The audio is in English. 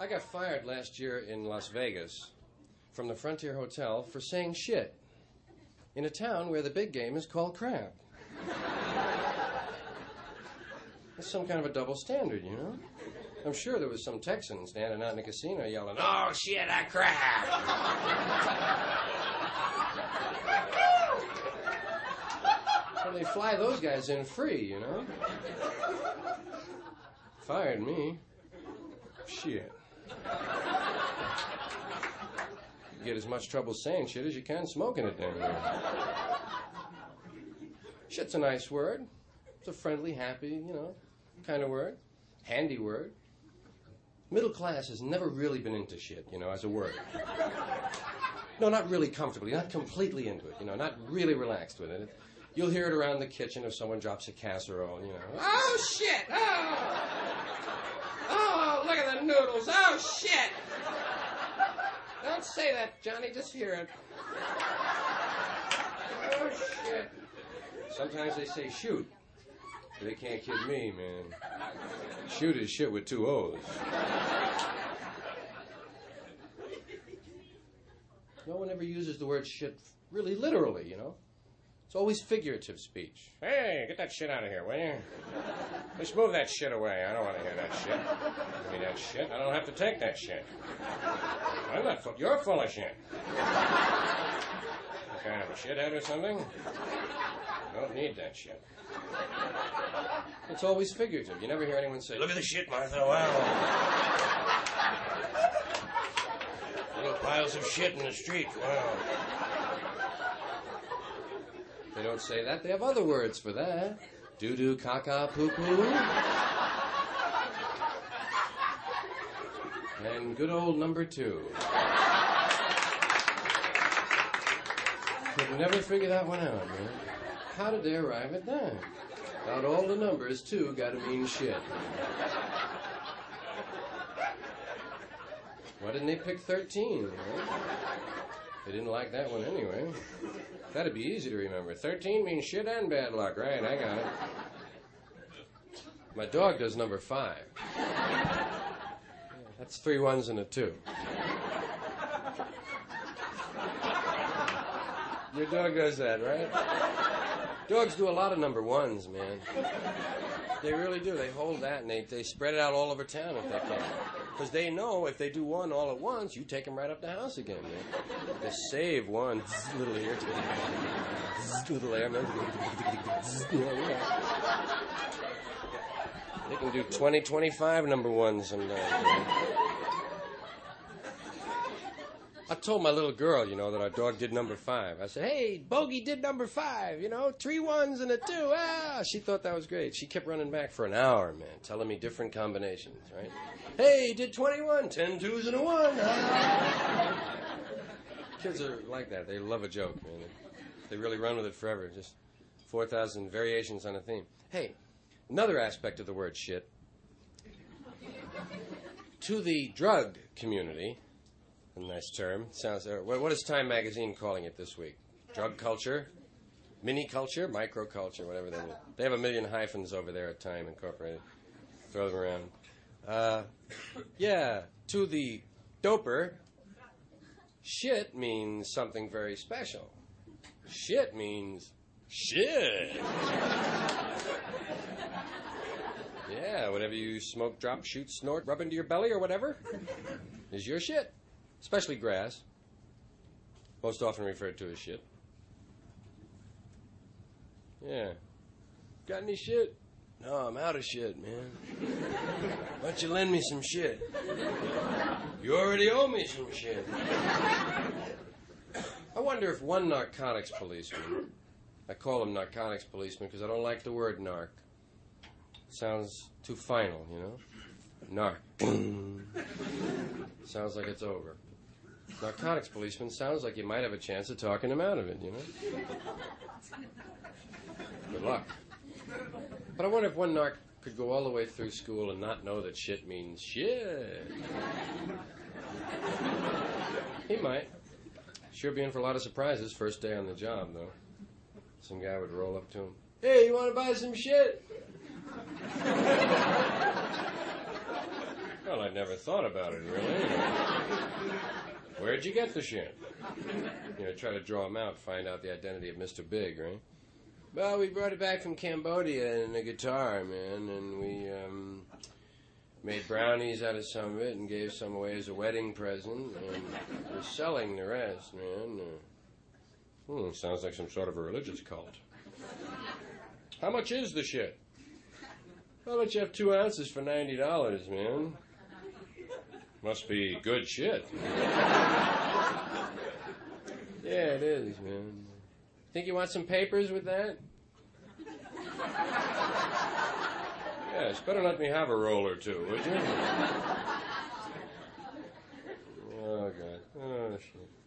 I got fired last year in Las Vegas from the Frontier Hotel for saying shit in a town where the big game is called crap. It's some kind of a double standard, you know? I'm sure there was some Texan standing out in the casino yelling, "Oh, shit, I crap!" Well, they fly those guys in free, you know? Fired me. Shit. You get as much trouble saying shit as you can smoking it down there. Shit's a nice word. It's a friendly, happy, you know, kind of word. Handy word. Middle class has never really been into shit, you know, as a word. No, not really comfortably, not completely into it, you know, not really relaxed with it. You'll hear it around the kitchen if someone drops a casserole, you know. "Oh, shit! Oh! Oh, look at the noodles! Oh, shit! Don't say that, Johnny, just hear it. Oh, shit." Sometimes they say shoot. But they can't kid me, man. Shoot is shit with 2 O's. No one ever uses the word shit really literally, you know? It's always figurative speech. "Hey, get that shit out of here, will you? Just move that shit away. I don't want to hear that shit. Give me that shit. I don't have to take that shit. I'm not full. You're full of shit. You kind of a shithead or something? I don't need that shit." It's always figurative. You never hear anyone say, "Look at the shit, Martha. Wow. Little piles of shit in the street. Wow." They don't say that. They have other words for that. Doo-doo, caca, poo-poo. And good old number 2. Could never figure that one out, man. How did they arrive at that? Out all the numbers, 2 gotta mean shit. Why didn't they pick 13? Right? They didn't like that one anyway. That'd be easy to remember. 13 means shit and bad luck, right? I got it. My dog does number 5. That's 3 1s and a 2. Your dog does that, right? Dogs do a lot of number 1s, man. They really do. They hold that and they spread it out all over town if they can. Because they know if they do 1 all at once, you take them right up the house again, man. They save 1. Little here. Little there, man. They can do 20, 25 number 1s sometimes. I told my little girl, you know, that our dog did number 5. I said, "Hey, Bogey did number 5, you know, 3 1s and a 2. Ah!" She thought that was great. She kept running back for an hour, man, telling me different combinations, right? "Hey, he did 21, 10 2s and a 1. Ah!" Kids are like that. They love a joke, man. They really run with it forever. Just 4,000 variations on a theme. Hey, another aspect of the word shit. To the drug community, a nice term. Sounds. What is Time Magazine calling it this week? Drug culture? Mini culture? Micro culture? Whatever they mean. They have a million hyphens over there at Time Incorporated. Throw them around. Yeah, to the doper, shit means something very special. Shit means shit. Yeah, whatever you smoke, drop, shoot, snort, rub into your belly or whatever is your shit. Especially grass. Most often referred to as shit. Yeah. Got any shit? No, I'm out of shit, man. Why don't you lend me some shit? You already owe me some shit. I wonder if one narcotics policeman, I call him narcotics policeman because I don't like the word narc. It sounds too final, you know? Narc. Sounds like it's over. Narcotics policeman sounds like you might have a chance of talking him out of it, you know? Good luck. But I wonder if one narc could go all the way through school and not know that shit means shit. He might. Sure be in for a lot of surprises first day on the job, though. Some guy would roll up to him. "Hey, you want to buy some shit?" Well, I'd never thought about it, really. Where'd you get the shit? Try to draw him out, find out the identity of Mr. Big, right? Well, we brought it back from Cambodia in a guitar, man, and we made brownies out of some of it and gave some away as a wedding present, and we're selling the rest, man. Sounds like some sort of a religious cult. How much is the shit? I'll let you have 2 ounces for $90, man. Must be good shit. Yeah, it is, man. Think you want some papers with that? Yes, better let me have a roll or two, would you? Oh, God. Oh, shit.